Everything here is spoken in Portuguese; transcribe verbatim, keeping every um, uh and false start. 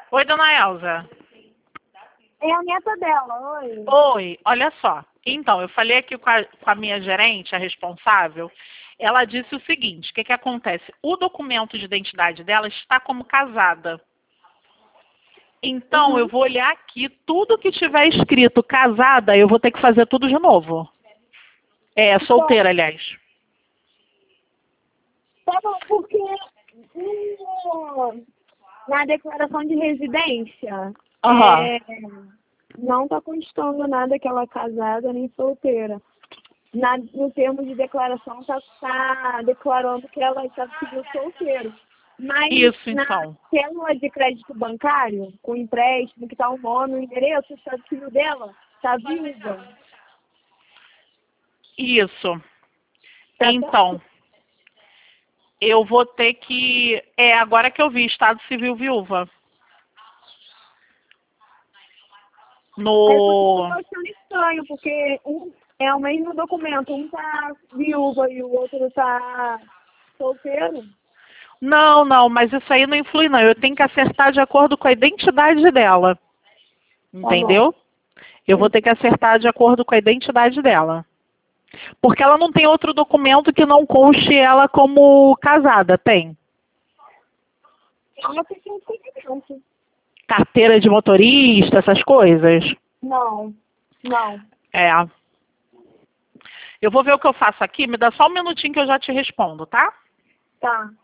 Oi, dona Elza. É a neta dela, oi. Oi, olha só. Então, eu falei aqui com a, com a minha gerente, a responsável, ela disse o seguinte, o que que acontece? O documento de identidade dela está como casada. Então, Uhum. eu vou olhar aqui, tudo que tiver escrito casada, eu vou ter que fazer tudo de novo. É, solteira, aliás. Tá bom, porque no- na declaração de residência Aham. é, não está constando nada que ela é casada nem solteira. Na, no termo de declaração está tá declarando que ela está civil solteiro. Mas Isso, na então. célula de crédito bancário, com empréstimo, que está o nome, o endereço, o estado civil dela está viúva. Isso. Tá Então, eu vou ter que... É, agora que eu vi, Estado Civil Viúva. Aí eu tô No... achando estranho, porque um é o mesmo documento, um tá viúva e o outro tá solteiro. Não, não, mas isso aí não influi, não. Eu tenho que acertar de acordo com a identidade dela. Tá bom. Entendeu? Eu vou ter que acertar de acordo com a identidade dela. Porque ela não tem outro documento que não conste ela como casada, tem? Ela tem um documento. Carteira de motorista, essas coisas? Não, não. É. Eu vou ver o que eu faço aqui, me dá só um minutinho que eu já te respondo, tá? Tá.